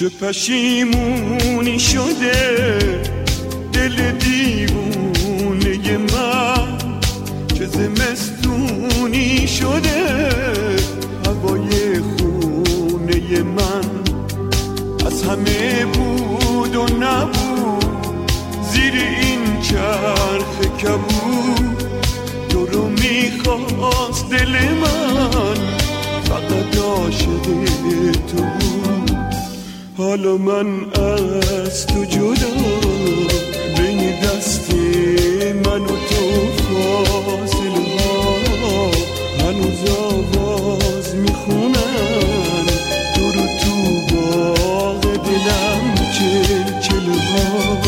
چه پشیمونی شده دل دیوونه من، چه زمستونی شده هوای خونه من. از همه بود و نبود زیر این چرخ کبود، تو رو میخواست دل من، فقط عاشق تو بود. حالا من از تو جدا، بین دست من و تو فاصله ها، هنوز آواز میخونن تو رو تو باغ دلم، چلچله ها.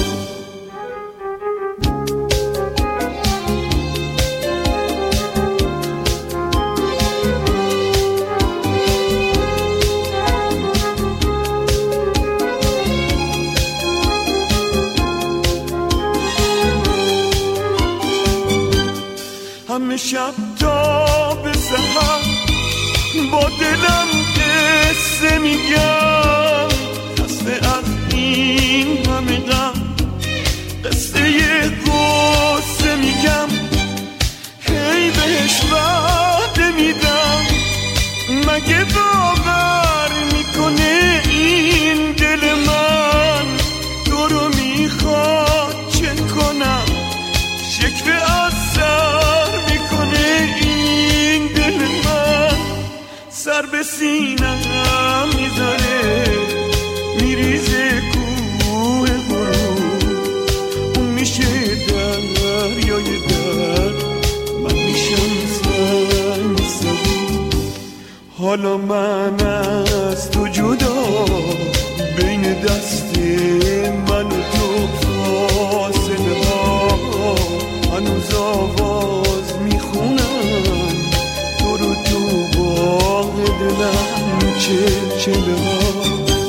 همه شب تا به سحر با دلم قصه میگم، خسته از این همه غم قصه قصه میگم. هی بهش وعده میدم، مگه باور میکنه این دل من تو رو میخواد؟ چه کنم شکوه از سر میکنه این دل من، سر به سینم میذاره میریزه کوه غرور. اون میشه دریای درد، من میشم سنگ صبور. حالا من از تو جدا، بین دست من و تو فاصله ها، هنوز آواز میخونم تو رو تو باغ دلم، چلچله ها.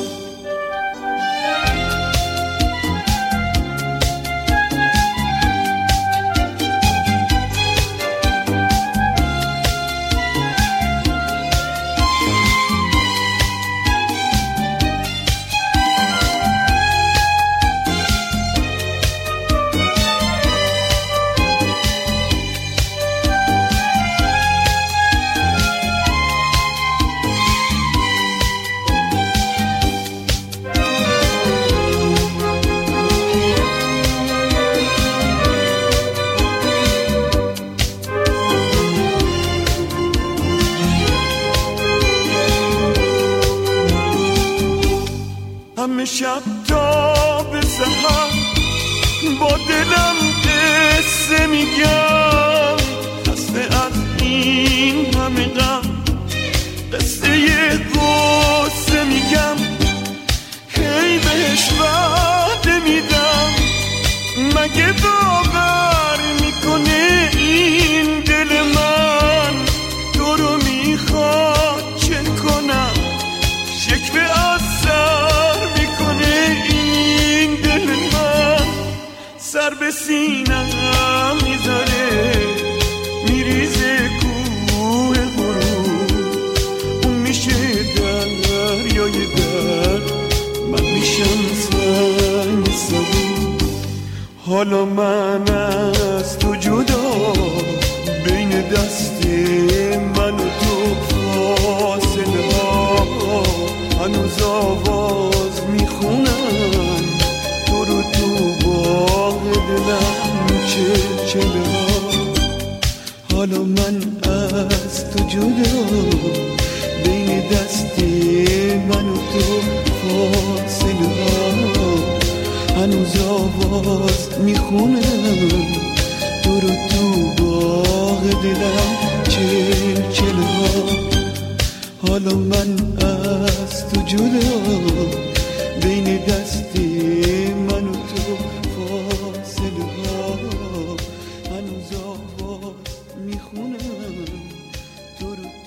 همه شب تا به سحر با دلم قصه میگم، خسته از این همه غم قصه قصه میگم. هی بهش وعده میدم، مگه باور میکنه این دل من تو رو میخواد؟ چه کنم شکوه از سر میکنه این دل من، سر به سینم میذاره میریزه کوه غرور. اون میشه دریای درد، من میشم سنگ صبور. حالا من از تو جدا، بین دست من و تو فاصله ها، هنوز آواز میخونم تو رو تو باغ دلم، چلچله ها. حالا من از تو جدا، بین دست من و تو فاصله ها، هنوز آواز میخونم تو رو تو باغ دلم، چلچله ها. حالا من از تو جدا، بین دست من و تو فاصله ها، هنوز آواز میخونم تو رو